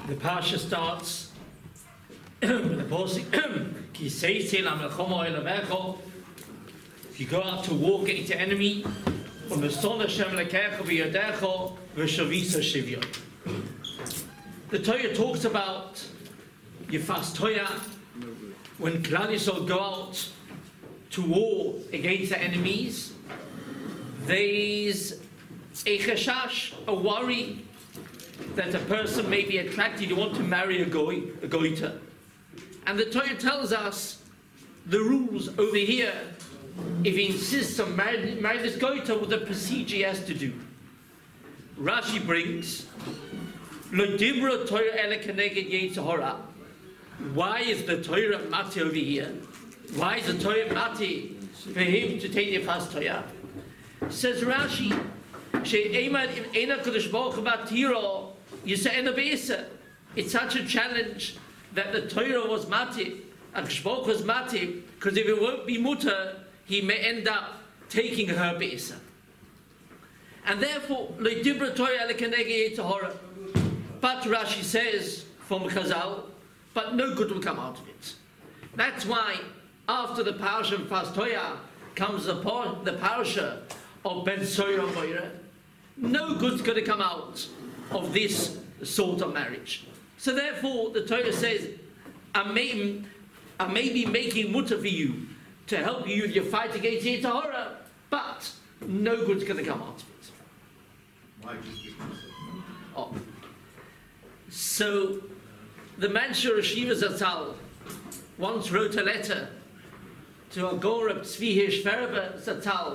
The parsha starts with the posting. If you go out to war against the enemy, the Torah talks about Yefas Torah when Klal Yisrael go out to war against the enemies. There's a chashash, a worry that a person may be attracted to want to marry a goiter. And the Torah tells us the rules over here. If he insists on marrying this goiter, what the procedure he has to do. Rashi brings, Lo dibra Torah ele keneged yetzer hara. Why is the Torah mati over here? Why is the Torah mati for him to take the fast Torah? Says Rashi, it's such a challenge that the Torah was mati, and Kishbok was mati, because if it won't be mutter, he may end up taking her beisa. And therefore, but Rashi says from Chazal, but no good will come out of it. That's why after the parasha of Fas Toya comes the parasha of Ben Soira Moira. No good's going to come out of this sort of marriage. So therefore, the Torah says, I may be making mutter for you to help you with your fight against Yetzer Hara, but no good's going to come out of it. Why? Oh. So, the Mansur Shiva Zatzal once wrote a letter to Agora Tzvi Hirsch Ferber Zatzal,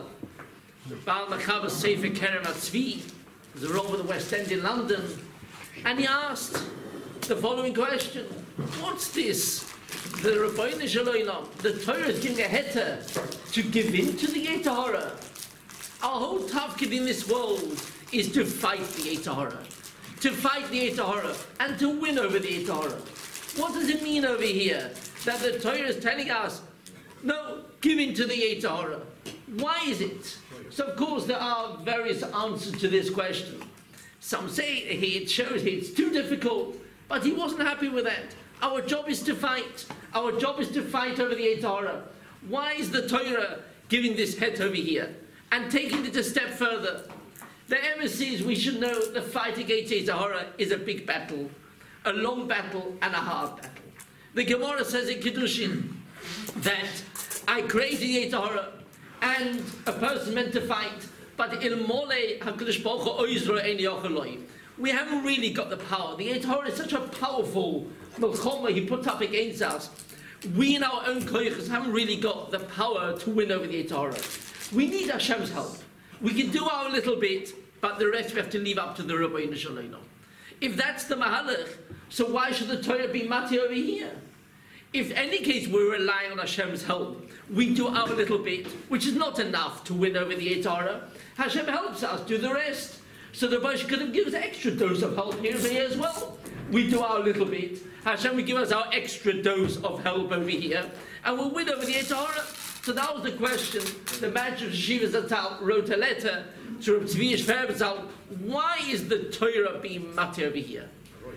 Baal Machava Sefer Kerem Atzvi, the role of the West End in London, and he asked the following question: what's this? The Rabbeinu Shalom, the Torah is giving a heter to give in to the Yetzer Hara. Our whole tafkid in this world is to fight the Yetzer Hara, to fight the Yetzer Hara, and to win over the Yetzer Hara. What does it mean over here that the Torah is telling us, no, give in to the Yetzer Hara? Why is it? So of course there are various answers to this question. Some say it shows it's too difficult, but he wasn't happy with that. Our job is to fight. Our job is to fight over the Yetzer Hara. Why is the Torah giving this het over here and taking it a step further? The embassies, we should know the fight against Yetzer Hara is a big battle, a long battle and a hard battle. The Gemara says in Kiddushin that I created Yetzer Hara and a person meant to fight, but ilmole HaKadosh Baruch Hu oizro ein yocheloi. We haven't really got the power. The Yetzer Hara is such a powerful milchoma he put up against us. We in our own koyches haven't really got the power to win over the Yetzer Hara. We need Hashem's help. We can do our little bit, but the rest we have to leave up to the Rabbeinu Shalom. If that's the mahalach, so why should the Torah be mati over here? If in any case we're relying on Hashem's help, we do our little bit, which is not enough to win over the Yetzer Hara. Hashem helps us do the rest. So the Baruch could have given us an extra dose of help here as well. We do our little bit. Hashem will give us our extra dose of help over here, and we'll win over the Yetzer Hara. So that was the question. The Mansur Shiva Zatzal wrote a letter to Reb Tzvi Yishfer Zatzal. Why is the Torah being mati over here?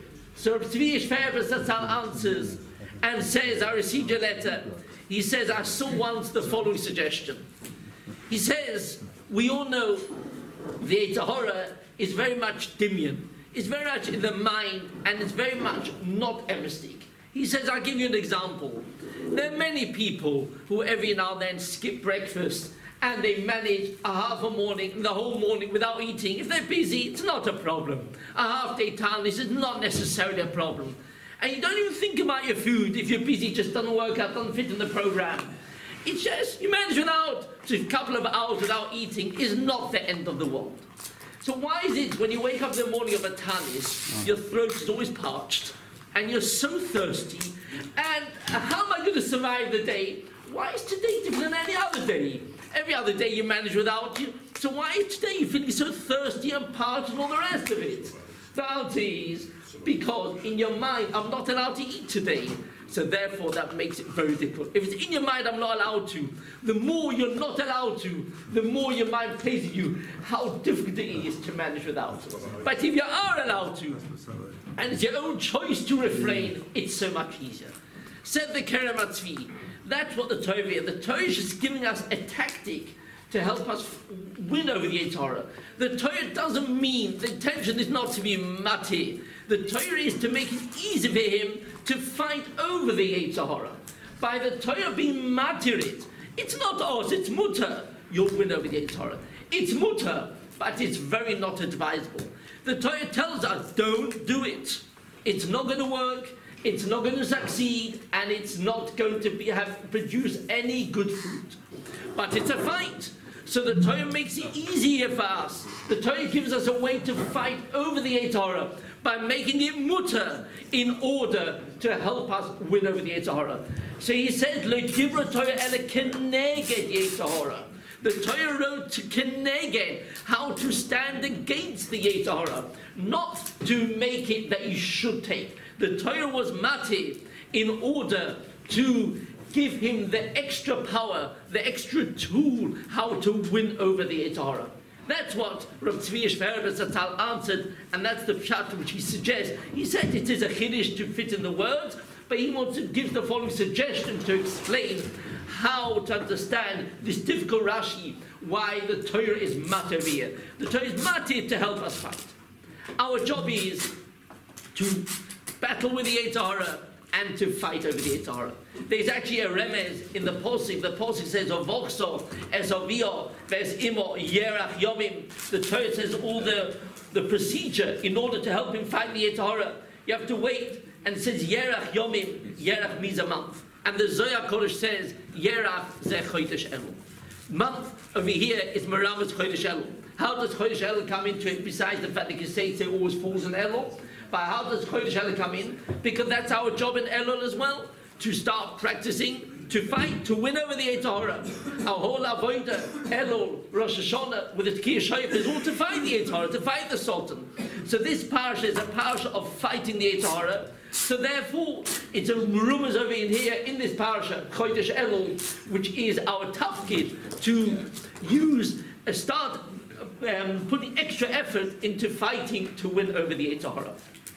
So Reb Tzvi Yishfer Zatzal answers and says, I received a letter. He says, I saw once the following suggestion. He says, we all know the Yetzer Hara is very much dimyan. It's very much in the mind, and it's very much not emistic. He says, I'll give you an example. There are many people who every now and then skip breakfast and they manage a half a morning, the whole morning without eating. If they're busy, it's not a problem. A half-day tarnish is not necessarily a problem. And you don't even think about your food if you're busy, just doesn't work out, doesn't fit in the program. It's just, you manage without, so a couple of hours without eating is not the end of the world. So why is it when you wake up in the morning of a tanis, your throat is always parched, and you're so thirsty, and how am I going to survive the day? Why is today different than any other day? Every other day you manage without you, so why is today you feeling so thirsty and parched and all the rest of it? The answer is, because in your mind, I'm not allowed to eat today. So therefore that makes it very difficult. If it's in your mind, I'm not allowed to, the more you're not allowed to, the more your mind plays you how difficult it is to manage without. But if you are allowed to, and it's your own choice to refrain, it's so much easier. Said the Kerem HaTzvi, that's what the Torah is. The Torah is just giving us a tactic to help us win over the Yetzer Hara. The Torah doesn't mean, the intention is not to be mati. The Torah is to make it easy for him to fight over the Yetzer Hara. By the Torah being matir it's not us, it's mutter, you'll win over the Yetzer Hara. It's mutter, but it's very not advisable. The Torah tells us, don't do it. It's not going to work, it's not going to succeed, and it's not going to produce any good fruit. But it's a fight. So the Torah makes it easier for us. The Torah gives us a way to fight over the Yetzer Hara by making it mutter in order to help us win over the Yetzer Hara. So he says, "Lo dibra Torah ele keneged Yetzer Hara." The Torah wrote to keneged, how to stand against the Yetzer Hara, not to make it that you should take. The Torah was mati in order to give him the extra power, the extra tool, how to win over the Yetzer Hara. That's what Rav Tzvi Shverber Zatzal answered, and that's the pshat which he suggests. He said it is a chiddush to fit in the words, but he wants to give the following suggestion to explain how to understand this difficult Rashi, why the Torah is matir. The Torah is matir to help us fight. Our job is to battle with the Yetzer Hara and to fight over the Yetzer Hara. There's actually a remez in the Posik. The Posik says, "Ovokso, esovio, ves imo, yerach yomim." The Torah says all the procedure in order to help him fight the Yetzer Hara. You have to wait, and it says yerach yomim. Yerach means a month, and the Zohar Kodesh says yerach ze chodesh Elul. Month over here is Meramas chodesh Elul. How does chodesh Elul come into it? Besides the fact that you say it always falls in Elul. But how does Chodesh Elul come in? Because that's our job in Elul as well, to start practicing, to fight, to win over the Yetzer Hara. Our whole avodah, Elul, Rosh Hashanah, with its Kiyah Shayf, is all to fight the Yetzer Hara, to fight the Sultan. So this parsha is a parsha of fighting the Yetzer Hara. So therefore, it's a rumors over in here, in this parsha, Chodesh Elul, which is our tafkid, to use, start putting extra effort into fighting to win over the Yetzer Hara.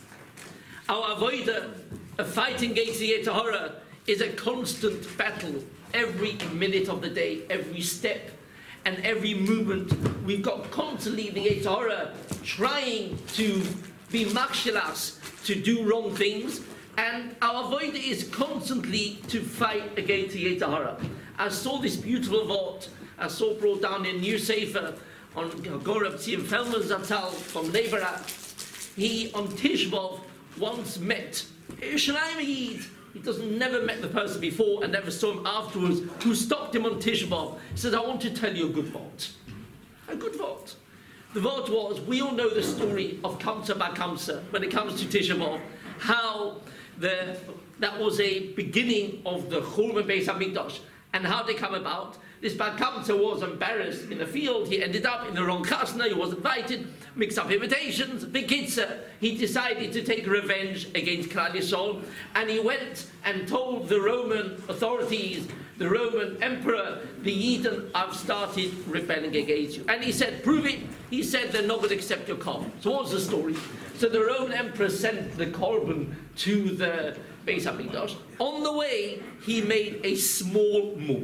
Our avodah, a fighting against the Yetzer Hara, is a constant battle every minute of the day, every step and every movement. We've got constantly the Yetzer Hara trying to be makshilas, to do wrong things, and our avodah is constantly to fight against the Yetzer Hara. I saw this beautiful vort, I saw brought down in New Sefer on Gorav Tzim Feldman Zatzal from Nebarak. He, on Tisha B'Av, once met a Yerushalayim Yid. He never met the person before and never saw him afterwards, who stopped him on Tisha B'Av. He said, "I want to tell you a good vort." A good vort. The vort was, we all know the story of Kamsa Bar Kamsa when it comes to Tisha B'Av, how that was a beginning of the Churban Beis HaMikdash, and how they come about. This Bar Kamsa was embarrassed in the field. He ended up in the wrong chasna. He was invited, mixed up invitations. Bekitzer, he decided to take revenge against Klal Yisrael, and he went and told the Roman authorities, the Roman emperor, the Yidden have started rebelling against you. And he said, "Prove it." He said, "They're not going to accept your korban." So what's the story? So the Roman emperor sent the korban to the Beis HaMikdash. On the way, he made a small mum.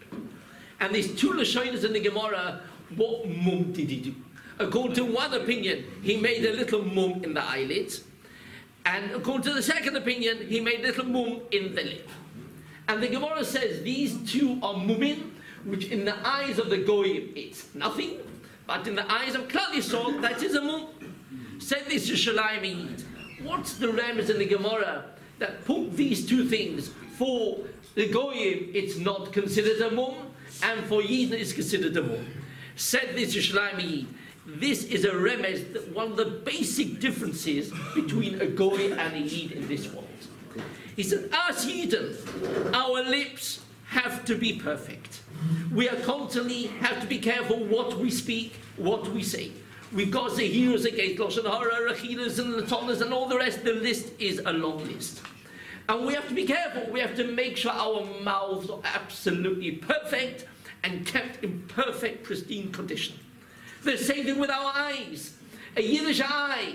And these two Lashonas in the Gemara, what mum did he do? According to one opinion, he made a little mum in the eyelids. And according to the second opinion, he made a little mum in the lip. And the Gemara says these two are mumin, which in the eyes of the Goyim, it's nothing. But in the eyes of Klal Yisrael, that is a mum. Said this Yerushalayim Yid. What's the remez in the Gemara that put these two things? For the Goyim, it's not considered a mum, and for Yidden, it's considered a mum. Said this Yerushalayim Yid. This is a remez, that one of the basic differences between a Goy and a Yid in this world. He said, us Yidden, our lips have to be perfect. We are constantly have to be careful what we speak, what we say. We've got Zahiras against Lashon Hara, Rechilas and Latonas and all the rest. The list is a long list. And we have to be careful. We have to make sure our mouths are absolutely perfect and kept in perfect, pristine condition. The same thing with our eyes. A Yiddish eye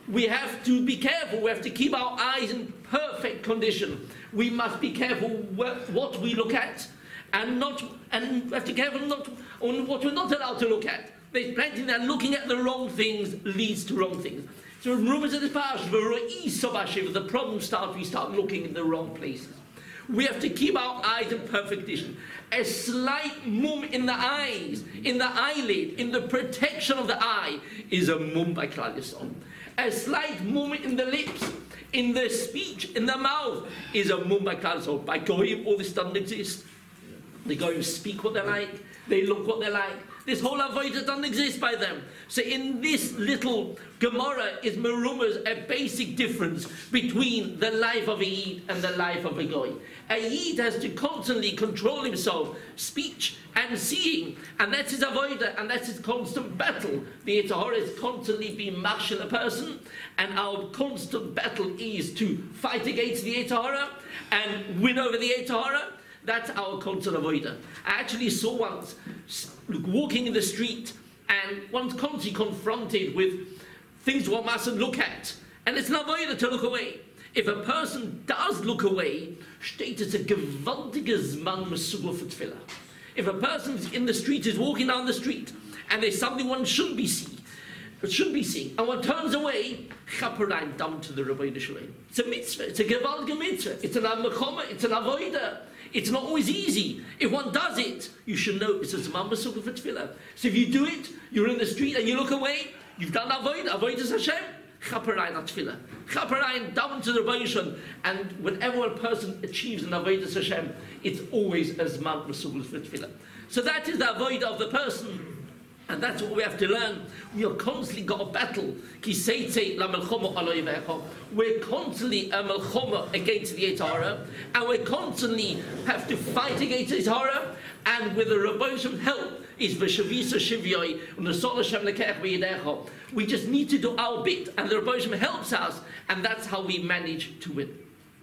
We have to be careful. We have to keep our eyes in perfect condition. We must be careful what we look at, and we have to be careful not on what we're not allowed to look at. There's plenty that looking at the wrong things leads to wrong things. So rumors of this parish, the problem starts, we start looking in the wrong places. We have to keep our eyes in perfect condition. A slight mum in the eyes, in the eyelid, in the protection of the eye is a mum by Klal Yisrael. A slight mum in the lips, in the speech, in the mouth is a mum by Klal Yisrael. By Goyim, all this doesn't exist. The Goyim speak what they like, they look what they like. This whole avodah doesn't exist by them. So in this little Gemara is merumas a basic difference between the life of a Yid and the life of a Goy. A Yid has to constantly control himself, speech and seeing, and that's his avodah, and that's his constant battle. The Yetzer Hara is constantly being marshal a person, and our constant battle is to fight against the Yetzer Hara and win over the Yetzer Hara. That's our constant avodah. I actually saw once walking in the street, and one's constantly confronted with things one mustn't look at, and it's an avodah to look away. If a person does look away, steht es a gewaltiges Zman mesugel for tefillah. If a person in the street is walking down the street, and there's something one shouldn't be seeing, and one turns away, chaperein down to the Rebbeinu Shalom. It's a mitzvah. It's a gewaltige mitzvah. It's an amechoma. It's an avodah. It's not always easy. If one does it, you should know it's a Zman mesugel for tefillah. So if you do it, you're in the street and you look away, you've done avodah. Avodah is Hashem. Chaperein at tefillah. Chaperein down to the Rebbeinu Shalom. And whenever a person achieves an avodah Hashem, it's always a Zman mesugel for tefillah. So that is the avodah of the person. And that's what we have to learn. We are constantly got a battle. We're constantly a melchoma against the Yetzer Hara, and we constantly have to fight against the Yetzer Hara. And with the Rebbeinu help, is v'shavisa shivyoi u'nesol Hashem lekech v'yidecha. We just need to do our bit, and the Rebbeinu helps us, and that's how we manage to win.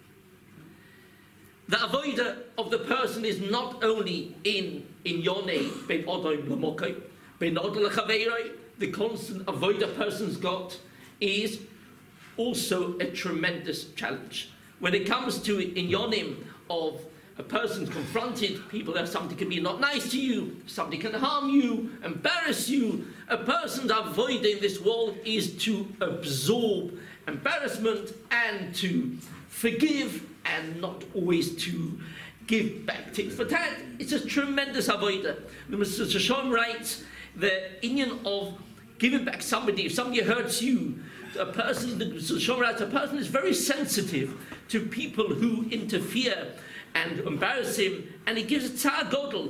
The avodah of the person is not only in yonei ben odom l'mokai. The constant avoid a person's got is also a tremendous challenge. When it comes to inyonim of a person confronted, people that something can be not nice to you, something can harm you, embarrass you. A person's avoid in this world is to absorb embarrassment and to forgive and not always to give back tit for tat. It's a tremendous avodah. The Mr. Shashon writes, the union of giving back somebody, if somebody hurts you, a person is very sensitive to people who interfere and embarrass him, and he gives a tzar godel,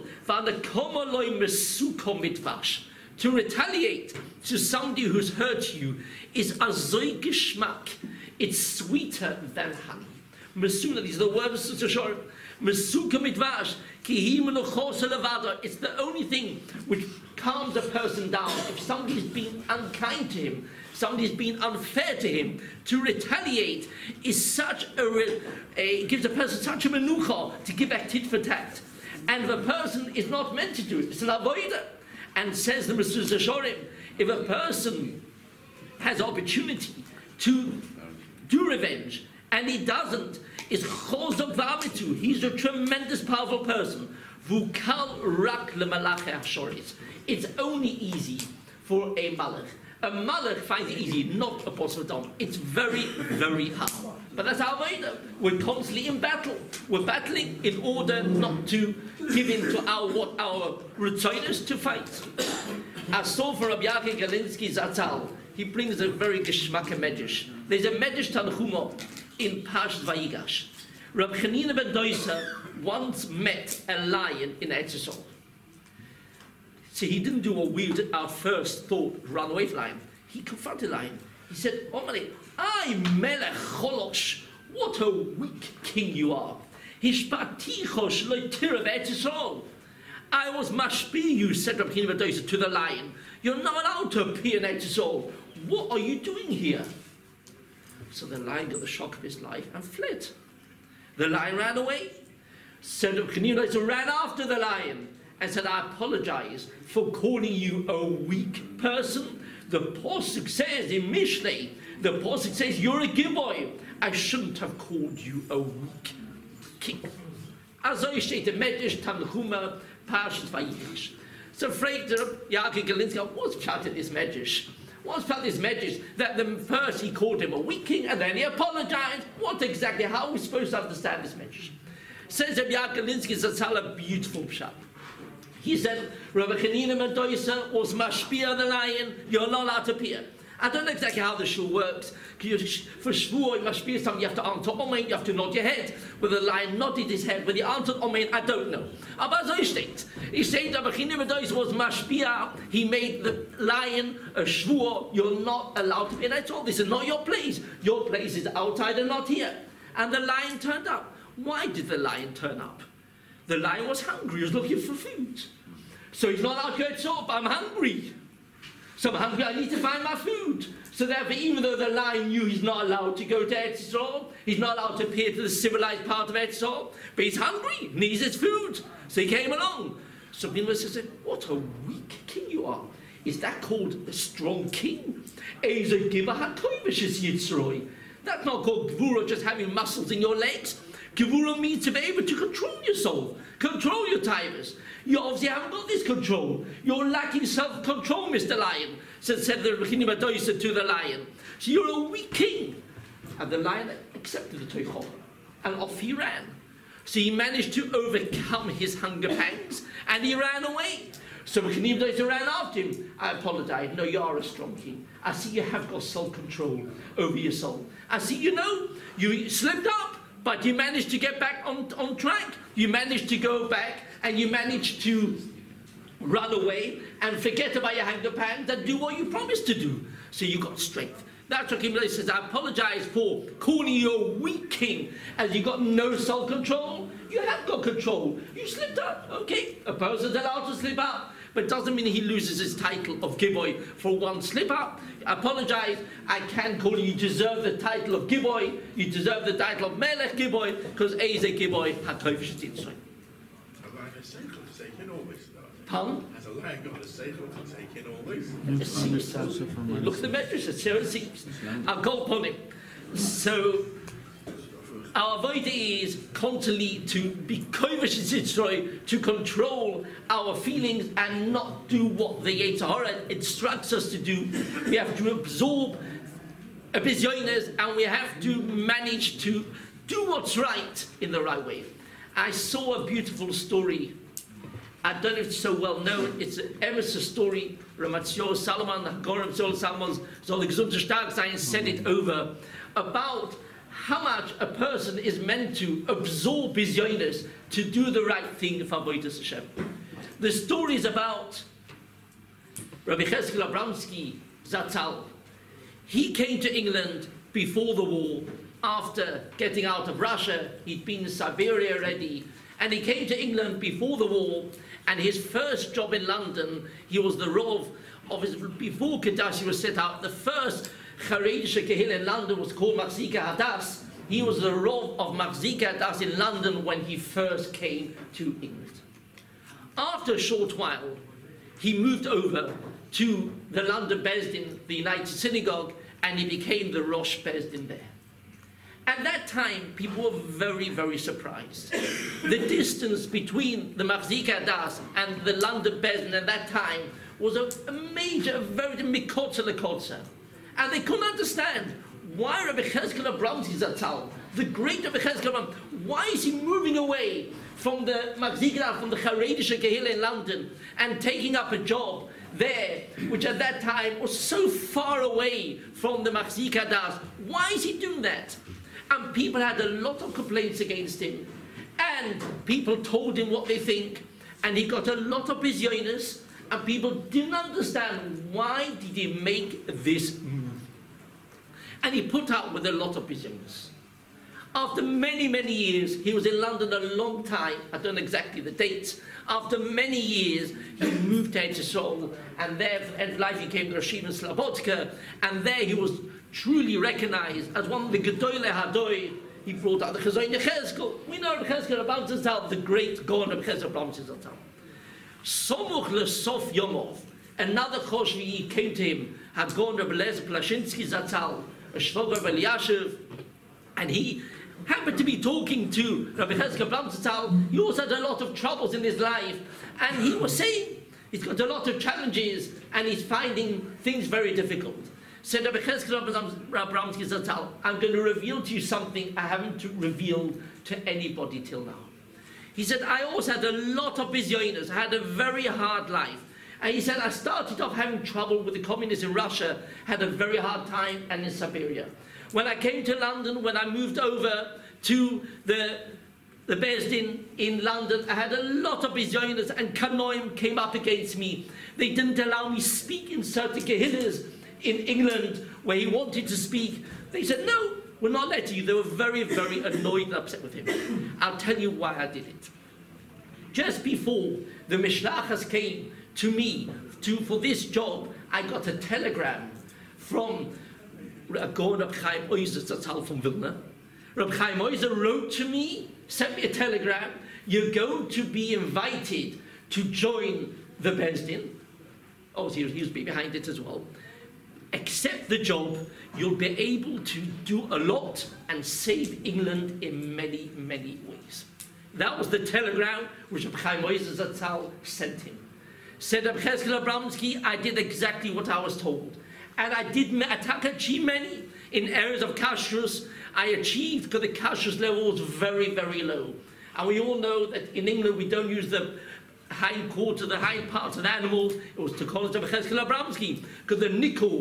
to retaliate to somebody who's hurt you is azoy geschmack. It's sweeter than honey. Mesuna, these are the words of Shashon. Mesuka mitvash, it's the only thing which calms a person down. If somebody's been unkind to him, somebody's been unfair to him, to retaliate is such gives a person such a menucha to give back tit for tat. And if a person is not meant to do it, it's an avodah. And says the Mesilas Yesharim, if a person has opportunity to do revenge and he doesn't, is chozok v'amitu. He's a tremendous, powerful person. Vukal rak lemalach ha'shoris. It's only easy for a malach. A malach finds it easy, not a posvadom. It's very, very hard. But that's our way. We're constantly in battle. We're battling in order not to give in to our ritzonos to fight. I saw for Rabbi Yaakov Galinsky Zatzal. He brings a very geschmack medrash. There's a medrash Tanchuma in Parshas Vayigash. Rabbi Chanina ben Dosa once met a lion in Eretz Yisrael. So he didn't do what we did, our first thought, run away from lion. He confronted the lion. He said, Omale, I melech cholosh, what a weak king you are. Hishpatichosh lo tira v'Eretz Yisrael. I was mashpi you, said Rabbi Chanina ben Dosa to the lion. You're not allowed to appear in Eretz Yisrael. What are you doing here? So the lion got the shock of his life and fled. The lion ran away. So Rabbi Chanina ran after the lion and said, I apologize for calling you a weak person, The Pasuk says in Mishlei, the Pasuk says, you're a giboy. I shouldn't have called you a weak king. Also steht im Medrash Tanchuma, Parshas Vayigash. So fragt Yaakov Galinsky, what's pshat in this Medrash? What's pshat in this Medrash? That first he called him a weak king, and then he apologized. What exactly? How are we supposed to understand this Medrash? Says Yaakov Galinsky, it's a beautiful pshat. He said, Rabbi Chanina Mendoza was mashpia the lion, you're not allowed to appear. I don't know exactly how the shul works. For shvuah, mashpia something you have to answer Omein, you have to nod your head. Whether the lion nodded his head, whether he answered Omein, I don't know. Aber so steht. He said Rabbi Chanina Mendoza was mashpia, he made the lion a shvuah, you're not allowed to be. And I told this is not your place. Your place is outside and not here. And the lion turned up. Why did the lion turn up? The lion was hungry, he was looking for food. So he's not allowed to go to I'm hungry. So I'm hungry, I need to find my food. So therefore, even though the lion knew he's not allowed to go to Eretz Yisrael, he's not allowed to appear to the civilized part of Eretz Yisrael, but he's hungry, needs his food. So he came along. So people said, what a weak king you are. Is that called a strong king? That's not called Gvura, just having muscles in your legs. Gevura means to be able to control yourself, control your tigers. You obviously haven't got this control. You're lacking self-control, Mr. Lion, said the Rechinim Adoisa to the lion. So you're a weak king. And the lion accepted the Teichol, and off he ran. So he managed to overcome his hunger pangs, and he ran away. So Rechinim Adoisa ran after him. I apologize. No, you are a strong king. I see you have got self-control over your soul. I see you slipped up, but you managed to get back on track. You managed to go back, and you managed to run away and forget about your hunger pangs and do what you promised to do. So you got strength. That's what King says, I apologize for calling you a weak king, as you got no self-control. You have got control. You slipped up. Okay, a person's allowed to slip up, but it doesn't mean he loses his title of Giboy for one slip up. I apologize, I can call you deserve the title of Giboy, you deserve the title of Melech Giboy, because Eze Giboy HaKovish Tzitzoy. Pardon? Has a lion got a seichel to take in all this? It seems so. Look at the Medrash, it's so it seems. I'll go upon it. So, our avodah is constantly to be kovish Tzitzoy, to control our feelings and not do what the Yetzer Hara instructs us to do. We have to absorb a bizyones, and we have to manage to do what's right in the right way. I saw a beautiful story. I don't know if it's so well known. It's an Emerson story. Ramatzio Salomon, Goram Salomon, Zolig Zunter Stark Science said it over about how much a person is meant to absorb his yonis to do the right thing for Avodas Hashem. The story is about Rabbi Cheskel Abramsky Zatzal. He came to England before the war, after getting out of Russia. He'd been in Siberia already, and he came to England before the war. And his first job in London, he was the Rav of his, before Kedash was set up, the first Chareidische Kehil in London was called Machzika Hadas. He was the Rav of Machzika Hadas in London when he first came to England. After a short while, he moved over to the London Bezdin, the United Synagogue, and he became the Rosh Bezdin there. At that time, people were very, very surprised. The distance between the Machzika Hadas and the London Bezdin at that time was a major, very mikotza lekotza. And they couldn't understand why Rabbi Cheskel Abramsky Zatzal, the great Rabbi Cheskel Abramsky, why is he moving away from the Machzika Hadas, from the Chareidische Kehillah in London, and taking up a job there, which at that time was so far away from the Machzika Hadas? Why is he doing that? And people had a lot of complaints against him. And people told him what they think. And he got a lot of bizyonis. And people didn't understand why did he make this move. And he put up with a lot of bizyonis. After many, many years, he was in London a long time. I don't know exactly the dates. After many years, he moved to Eretz Yisrael. And there, in life, he came to Rosh Yeshiva Slobodka. And there he was truly recognized as one of the Gedolei Hadoi. He brought out the Chazoin Yechezkel. We know Rabbi Cheskel Abramsky, the great Gaon Rabbi Cheskel Abramsky. Somuch lesof Yomov, Another Choshvi came to him, had gone Rabbi Lezer Plashinsky Zatzal, a Shvogar Rabbi Elyashiv, and he happened to be talking to Rabbi Cheskel Bram Zatzal. He also had a lot of troubles in his life, and he was saying he's got a lot of challenges and he's finding things very difficult. Said Rabbi Cheskel Bram Zatzal, I'm going to reveal to you something I haven't revealed to anybody till now. He said, I also had a lot of bizyonos. I had a very hard life. And he said, I started off having trouble with the communists in Russia, had a very hard time, and in Siberia. When I came to London, when I moved over to the Beis Din in London, I had a lot of bizyonos, and Kanoim came up against me. They didn't allow me speak in certain kehillas in England where he wanted to speak. They said, no, we're not letting you. They were very, very annoyed and upset with him. I'll tell you why I did it. Just before the Mishlachas came to me for this job, I got a telegram from Reb Chaim Oizer Zatzal from Vilna. Reb Chaim Oizer wrote to me, sent me a telegram, you're going to be invited to join the Beis Din. Oh, he was behind it as well. Accept the job, you'll be able to do a lot and save England in many, many ways. That was the telegram which Reb Chaim Oizer Zatzal sent him. Said Reb Cheskel Abramsky, I did exactly what I was told. And I achieved many in areas of kashrus. I achieved because the kashrus level was very, very low. And we all know that in England we don't use the hind quarter, the hind parts of the animal. It was to call it Reb Cheskel Abramsky because the nickel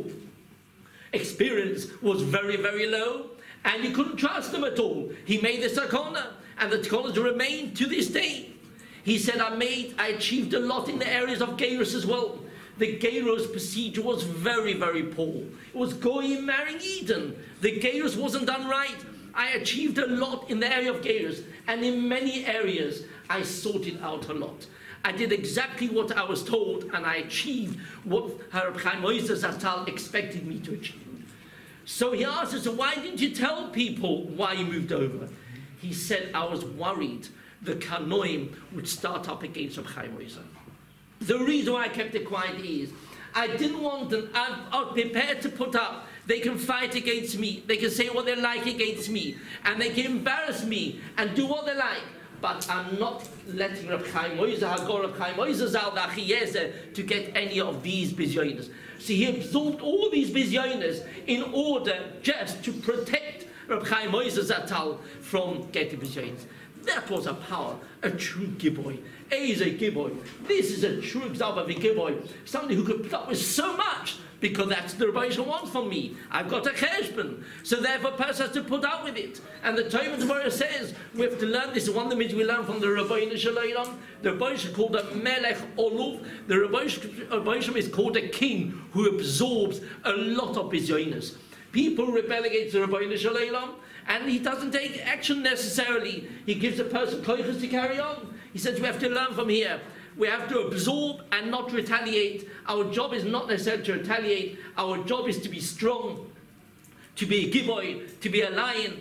experience was very, very low. And you couldn't trust them at all. He made the sakona, and the takonas remain to this day. He said, I achieved a lot in the areas of Geirus as well. The Geirus procedure was very, very poor. It was Goyim marrying Eden. The Geirus wasn't done right. I achieved a lot in the area of Geirus, and in many areas, I sorted out a lot. I did exactly what I was told, and I achieved what Reb Chaim Oizer Zatzal expected me to achieve. So he asked us, so why didn't you tell people why you moved over? He said, I was worried the Kanoim would start up against Reb Chaim Oizer. The reason why I kept it quiet is, I didn't want them, I was prepared to put up, they can fight against me, they can say what they like against me, and they can embarrass me and do what they like, but I'm not letting Reb Chaim Oizer, Reb Chaim Oizer Zal Dachiyeze to get any of these bizyonos. So he absorbed all these bizyonos in order just to protect Reb Chaim Oizer Zatzal from getting bizyonos. That was a power, a true giboy. Is a giboy. This is a true example of a giboy. Somebody who could put up with so much, because that's the Rebbe Yisrael wants from me. I've got a cheshbon. So therefore a person has to put up with it. And the Torah Gemara says, we have to learn, this is one of the things we learn from the Rebbe Yisrael. The Rebbe Yisrael called a melech oluv. The Rebbe Yisrael is called a king who absorbs a lot of bizyonos. People rebel against the Rebbe Yisrael, and he doesn't take action necessarily. He gives a person koiches to carry on. He says we have to learn from here. We have to absorb and not retaliate. Our job is not necessarily to retaliate. Our job is to be strong, to be a giboy, to be a lion,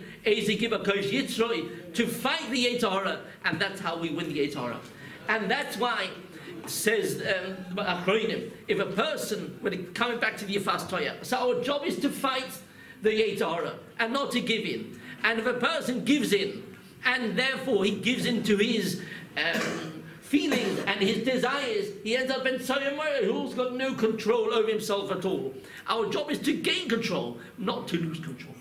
to fight the Yetzer Hara, and that's how we win the Yetzer Hara. And that's why, says if a person, when it coming back to the Yifas Toya, so our job is to fight the Yetzer Hara and not to give in. And if a person gives in, and therefore he gives in to his feelings and his desires, he ends up in Soyamaya, who's got no control over himself at all. Our job is to gain control, not to lose control.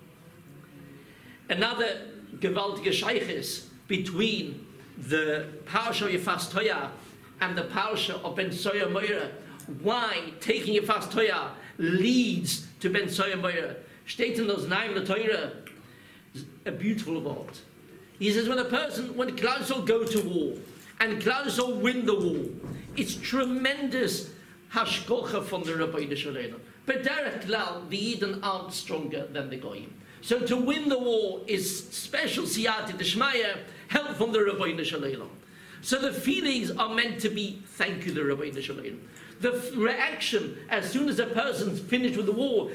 Another gewaltige shaykhis between the Parasha Yifas Toya and the Parasha of Ben Soyamaya, why taking Yifas Toya leads to Ben Soyamaya. Steht in those nine the Torah, a beautiful word. He says when Klal Yisrael go to war, and Klal Yisrael win the war, it's tremendous hashkocha from the Rebbeinu Shalom. But Derek Klal, the Eden aren't stronger than the Goyim. So to win the war is special siyata d'shmaya, help from the Rebbeinu Shalom. So the feelings are meant to be, thank you, the Rabbeinu Shalom. The reaction, as soon as a person's finished with the war,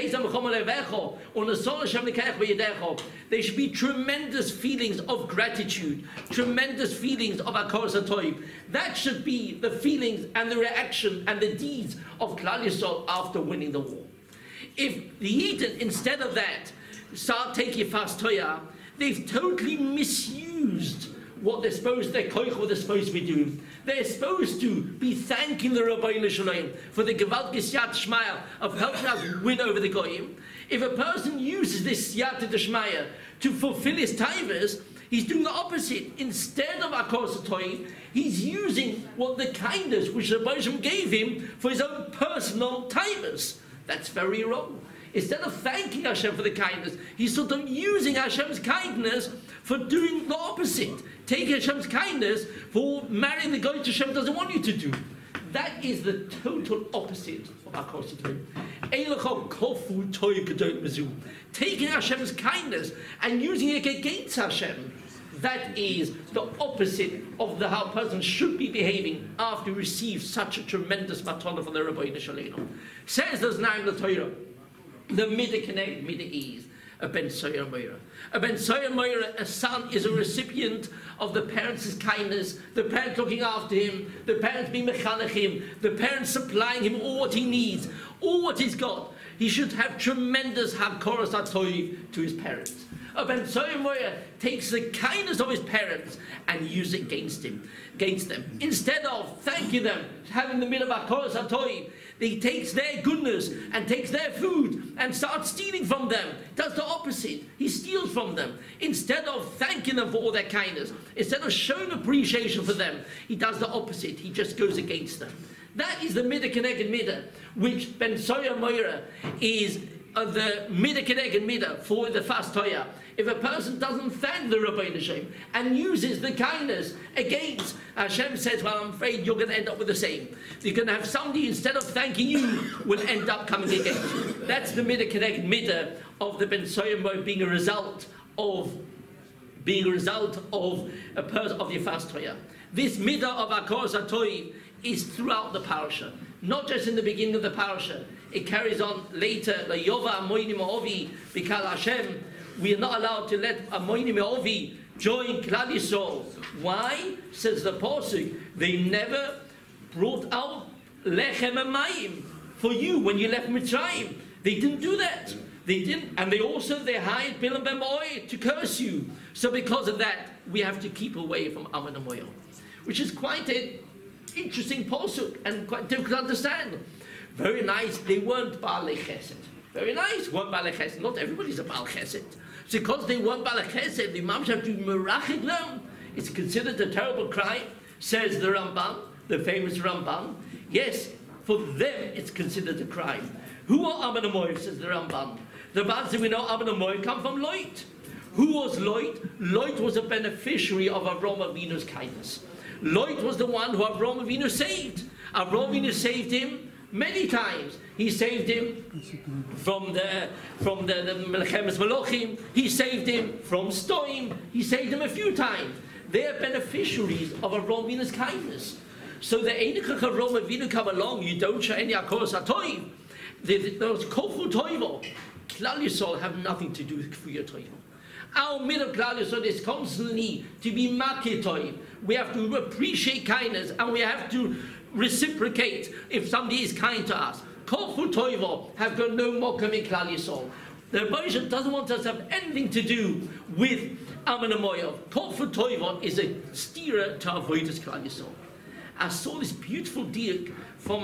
there should be tremendous feelings of gratitude, tremendous feelings of Hakaras HaTov. That should be the feelings and the reaction and the deeds of Klal Yisrael after winning the war. If the Yidden, instead of that, start taking fast Toya, they've totally misused what their koich, what they're supposed to be doing. They're supposed to be thanking the Rabbeinu Shalom for the Gewaltige Siyat Shmaya of helping us win over the Goyim. If a person uses this Siyat Shmaya to fulfill his taivas, he's doing the opposite. Instead of Hakaras HaTov, he's using what the kindness which the Rabbeinu gave him for his own personal taivas. That's very wrong. Instead of thanking Hashem for the kindness, he's sort of using Hashem's kindness for doing the opposite. Taking Hashem's kindness for marrying the guy Hashem doesn't want you to do. That is the total opposite of Hakaras HaTov. Taking Hashem's kindness and using it against Hashem, that is the opposite of how a person should be behaving after he receives such a tremendous matana from the Rabbeinu Shalom. Says there's now in the Torah, the Midah Keneged Midah is a Ben Soyer Moira. A Ben Soyer Moira, a son, is a recipient of the parents' kindness, the parents looking after him, the parents being mechanech him, the parents supplying him all what he needs, all what he's got. He should have tremendous Hakaras HaTov to his parents. A Ben Soyer Moira takes the kindness of his parents and uses it against them. Instead of thanking them, having the middle of Hakaras HaTov, he takes their goodness and takes their food and starts stealing from them. Does the opposite. He steals from them. Instead of thanking them for all their kindness, instead of showing appreciation for them, he does the opposite. He just goes against them. That is the Midah Keneged Midah, which Ben Soyer Moira is the Midah Keneged Midah for the fast Toya. If a person doesn't thank the Rabbeinu Shalom and uses the kindness against, Hashem says, well, I'm afraid you're going to end up with the same. You're going to have somebody, instead of thanking you, will end up coming against you. That's the Midah Keneged Midah of the Ben Soyer Moira being a result of a person of your fast Toya. This Midah of Hakaras HaTov is throughout the parasha, not just in the beginning of the parasha. It carries on later. La Yova Amoinim Ovi Bikal Hashem. We are not allowed to let Amoinim Ovi join Klal Yisrael. Why? Says the pasuk, they never brought out lechem and mayim for you when you left Mitzrayim. They didn't do that. They didn't, and they hired Bilam ben Moy to curse you. So because of that, we have to keep away from Amon and Moyo, which is quite an interesting pasuk and quite difficult to understand. Very nice. They weren't Baalei Chesed. Very nice. Weren't Baalei Chesed. Not everybody's a Baal Chesed. So because they weren't Baalei Chesed, the Imams have to merachik them. It's considered a terrible crime, says the Ramban, the famous Ramban. Yes, for them it's considered a crime. Who are Amon and Moav, says the Ramban. The Ramban says we know Amon and Moav come from Lot. Who was Lot? Lot was a beneficiary of Avraham Avinu's kindness. Lot was the one who Avraham Avinu saved. Avraham Avinu saved him many times. He saved him from the Melchemes Malachim. He saved him from Stoim. He saved him a few times. They are beneficiaries of Avraham Avinu's kindness. So the Einich Avraham Avinu come along, you don't show any Hakaras HaTov. Those Koful Toivo, Klal Yisrael have nothing to do with Kfuyah Toivo. Our middle Klal Yisrael is constantly to be Makir Toiv. We have to appreciate kindness and we have to reciprocate if somebody is kind to us. Koful Toivo have got no more coming Klal Yisrael. The Rebbe doesn't want us to have anything to do with Amon and Moav. Koful Toivo is a steerer to avoidance Klal Yisrael. I saw this beautiful diuk from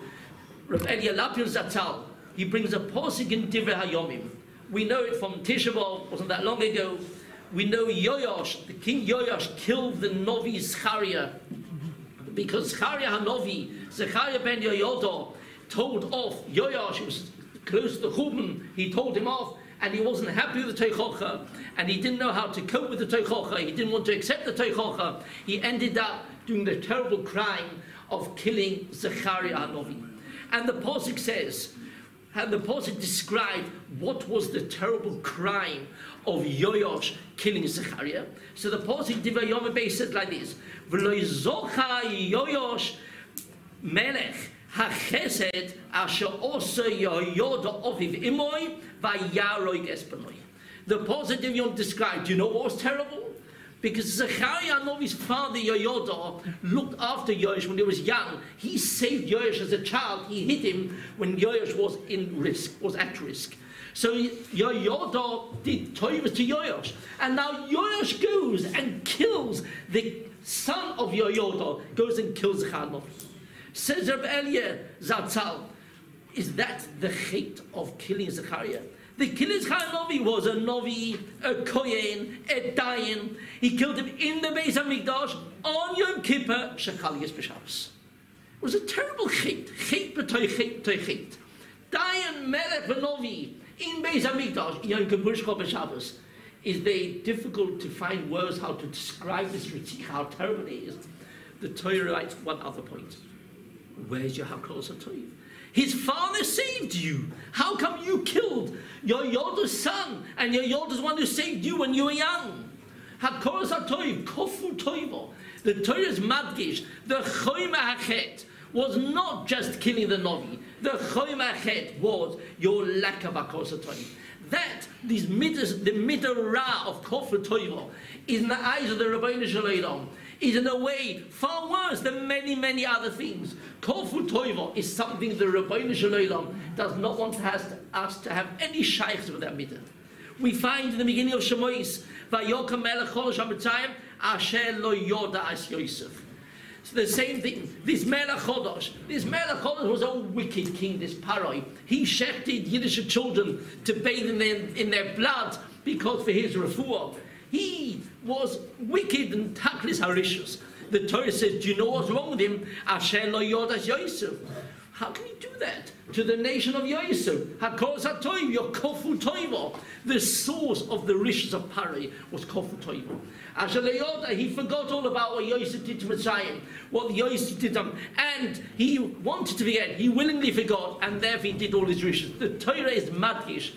Rav Elia Lapin Zatzal. He brings a pasuk in Divrei Hayomim. We know it from Tisha B'Av, wasn't that long ago. We know Yoash, the king Yoash, killed the Novi Zechariah because Zechariah HaNovi, Zechariah ben Yoyodo, told off Yoash. He was close to Churban. He told him off, and he wasn't happy with the Teichocha, and he didn't know how to cope with the Teichocha. He didn't want to accept the Teichocha. He ended up doing the terrible crime of killing Zechariah HaNovi. And the pasuk says, how the Pasuk described what was the terrible crime of Yoash killing Zechariah. So the Pasuk Divayom Beis said like this: "V'lo zocha Yoash melech hachesed asher osa Yehoyada aviv imoy vayaroi gespanoi." The Pasuk Divayom described. Do you know what was terrible? Because Zechariah Novi's father Yehoyada looked after Yoash when he was young. He saved Yoash as a child. He hid him when Yoash was at risk. So Yehoyada did toivus to Yoash, and now Yoash goes and kills the son of Yehoyada. Goes and kills Zechariah Novi. Says Reb Elia Zatzal, is that the hate of killing Zechariah? The killing Zechariah Novi was a Novi, a Kohen, a Dayan. He killed him in the Beis HaMikdash on Yom Kippur, Shechal Yes B'Shabbos. It was a terrible hate. Hate b'toy hate b'toy hate. Dayan Melech Novi in Beis HaMikdash, Yom Kippur, Shechal B'Shabbos. Is very difficult to find words how to describe this ritzich, how terrible it is. The Torah writes one other point. Where's your Hakol Satoiv? His father saved you. How come you killed your Yoda's son, and your Yoda's one who saved you when you were young? Hakol Satoiv, Kofu Toivo. The Torah's madgish, the Choyma Hachet, was not just killing the Novi. The Choyma Hachet was your lack of Hakol Satoiv. That, these midas, the midah of Kofu Toivo, is in the eyes of the Rabbeinu Shalom, is in a way far worse than many, many other things. Kofu Toivo is something the Rabbeinu Shalom does not want us to have any shaykhs with that midah. We find in the beginning of Shemois, Vayokam Melech Chodesh HaMitzrayim, Asher lo yoda as Yosef. So the same thing, this Melech Chodesh was a wicked king, this Paroi. He shechted Yiddish children to bathe in their blood because for his refuah. He was wicked and taklis harishus. The Torah says, do you know what's wrong with him? Asher lo yodas Yosef. How can you do that to the nation of Yosef? Hakol Satoiv, your Kofu Toivo. The source of the riches of Parai was Kofu Toivo. Asher lo yoda, he forgot all about what Yosef did to Mitzrayim, what Yosef did to him, and he wanted to forget. He willingly forgot, and therefore he did all his riches. The Torah is madgish.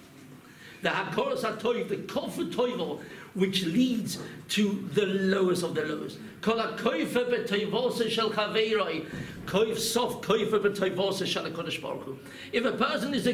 The Hakol Satoiv, the Kofu Toivo, which leads to the lowest of the lowest. Kol ha-koifer b'toivose shel chaveiroi, koif sof koifer b'toivose shel HaKadosh Baruch Hu. If a person is a